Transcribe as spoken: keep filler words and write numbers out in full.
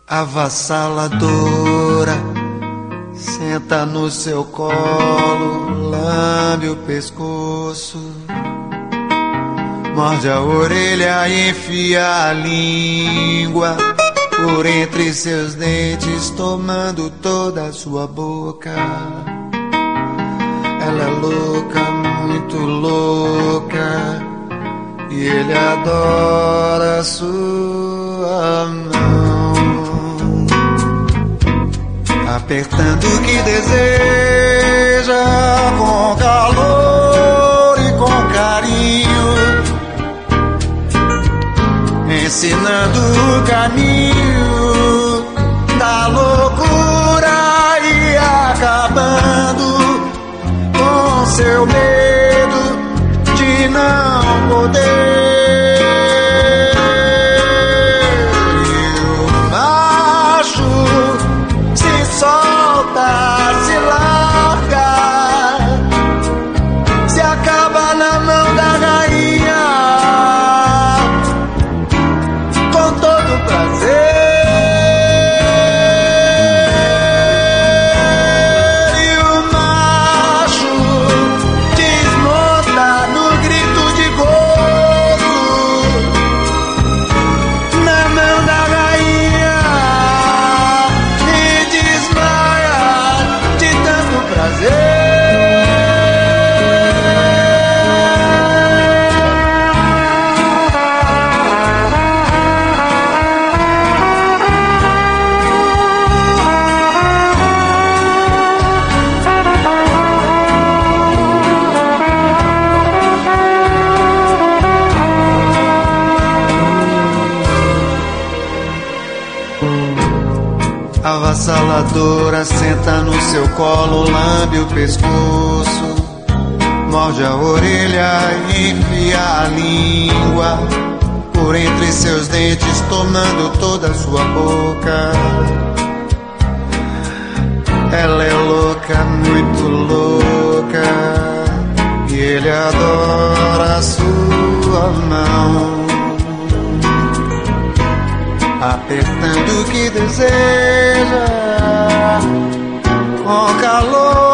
Avassaladora, senta no seu colo, lambe o pescoço, morde a orelha e enfia a língua por entre seus dentes, tomando toda a sua boca. Ela é louca, muito louca, e ele adora a sua mão, apertando o que deseja, com calor e com carinho, ensinando o caminho da loucura e acabando com seu medo de não poder. Solta, se larga, se acaba na mão da rainha, com todo prazer. E o macho desmonta no grito de gozo, na mão da rainha, prazer. Avassaladora, senta no seu colo, lambe o pescoço, morde a orelha e enfia a língua por entre seus dentes, tomando toda a sua boca. Ela é louca, muito louca, e ele adora a sua mão, apertando o que deseja, com calor